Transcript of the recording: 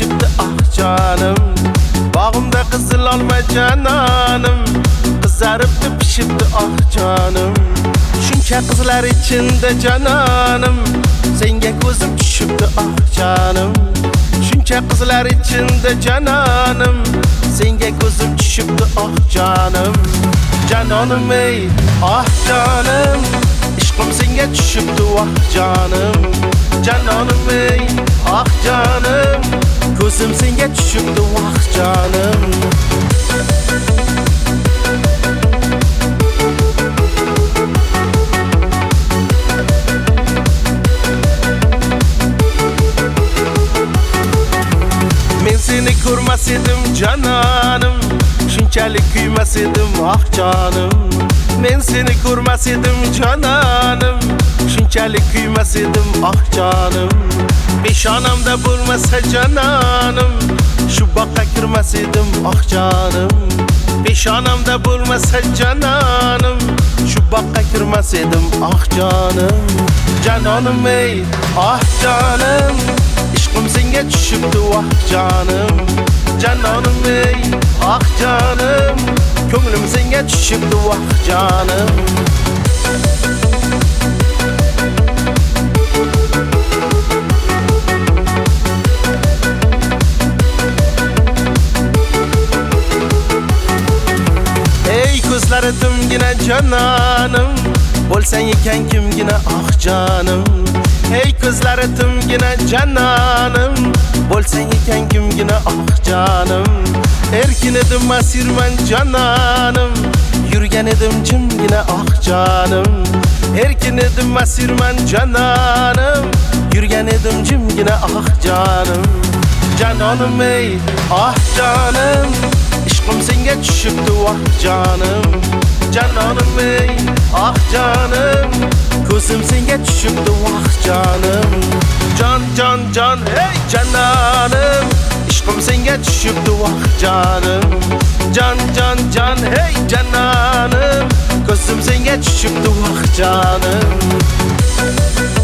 düşüptü ah canım. Bağımda kızıl alma cananım. Kızarıptı pişipti ah canım. Şuncha kızlar içinde cananım. Senge gözüm düşüptü ah canım. Şuncha kızlar içinde cananım. Senge gözüm düşüptü ah canım. Cananım ey ah canım. İşkım senge düşüptü ah canım. Cananım ey ah canım. Gözüm senge düşüptü ah canım. Men seni ko'rmas edim cananım. Shunchalik kuymas edim ah canım. Men seni ko'rmas edim cananım. Shunchalik kuymas edim ah canım. Peshonamda bo'lmasa cananım. Shu boqqa kirmas edim ah canım. Peshonamda bo'lmasa cananım. Shu boqqa kirmas edim ah canım. Cananım ey ah canım. İşkım senge düşüptü ah canım. Cananım ey ah canım. Köngülüm senge düşüptü ah canım. Ey ko'zlari timgina cananım. Bo'lsang ekan kimgina ah canım. Ey ko'zlari timgina cananım. Bo'lsang ekan kimgina ah canım. Erkin edim asirman cananım. Yurgan edim jimgina ah canım. Erkin edim asirman cananım. Yurgan edim jimgina ah canım. Cananım ey ah canım. İşkım senge düşüptü ah canım. Cananım ey ah canım. Gözüm senge düşüptü ah canım. Can can can hey cananım. İşkım senge düşüptü ah canım. Can can can hey cananım. Gözüm senge düşüptü ah canım.